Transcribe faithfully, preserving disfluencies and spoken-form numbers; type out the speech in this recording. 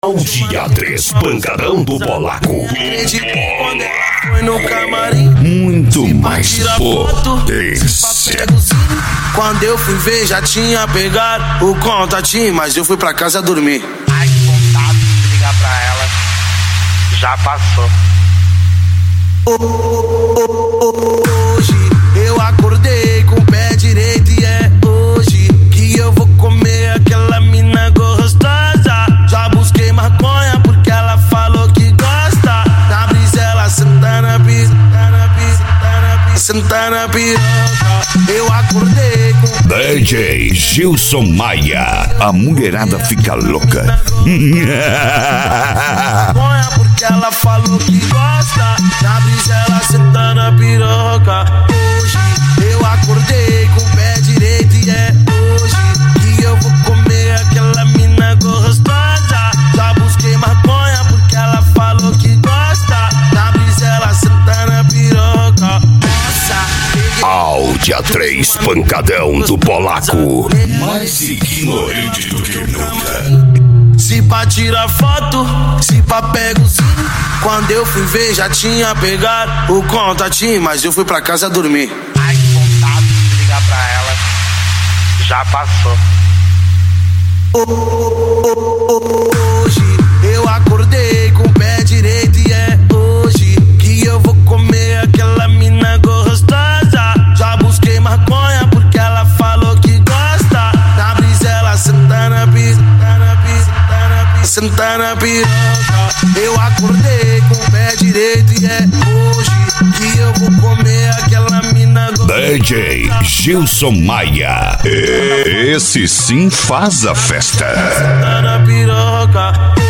O dia três, pancadão do Polaco. Muito mais potência. Quando eu fui ver, já tinha pegado o contatinho, mas eu fui pra casa dormir. Ai, que vontade de ligar pra ela. Já passou. Hoje eu acordei com o pé direito e é hoje que eu vou comer aquela mina gostosa. Já busquei maconha porque ela falou que gosta. Na brisa ela senta na pista, senta na piroca. Eu acordei com D J Gilson Maia, a mulherada fica louca. maconha porque ela falou que gosta. Na brisa ela senta na piroca. Hoje eu acordei com o pé direito e é hoje que eu vou comer aquela mina gostosa. Já busquei maconha porque ela falou que gosta. Na brisa ela senta na piroca. Nossa, Ao dia três, pancadão do Polaco. Mais ignorante do que nunca. se pra tirar foto, se pra pego sim. Quando eu fui ver, já tinha pegado o contatinho, mas eu fui pra casa dormir. Ai, que vontade de ligar pra ela. Já passou. Hoje eu acordei com o pé direito e é hoje que eu vou comer aquela mina gostosa. Já busquei maconha porque ela falou que gosta. Na brisa ela senta na pista, senta na piroca. Eu acordei com o pé direito e é hoje que eu vou comer aquela mina gostosa. D J Gilson Maia. Esse sim faz a festa. Senta na piroca.